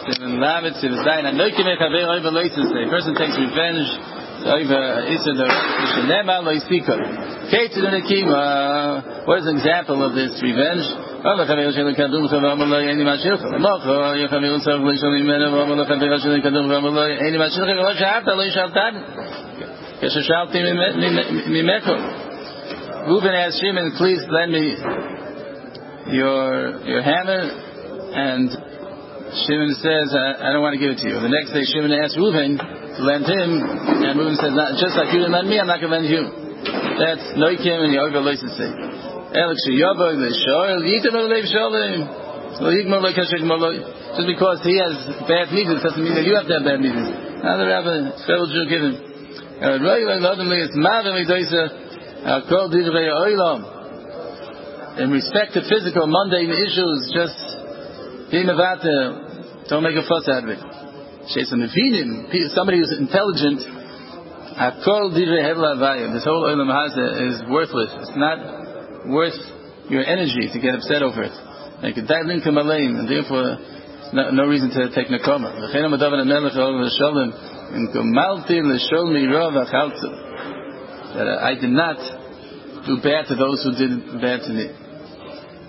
person takes revenge. What is an example of this revenge? Reuben asked Shimon, please lend me your hammer, and Shimon says, I don't want to give it to you. The next day Shimon asked Reuben to lend him, and Reuben says, just like you didn't lend me, I'm not going to lend you. That's Noikim and Yoga Loisase. Just because he has bad midas doesn't mean that you have to have bad midas. Now the Rabbi, fellow Jew, give him. In respect to physical, mundane issues, just be mevatel. Don't make a fuss out of it. Somebody who's intelligent, this whole Olam Hazeh is worthless. It's not worth your energy to get upset over it. And therefore, no reason to take nakoma. That I did not do bad to those who did bad to me.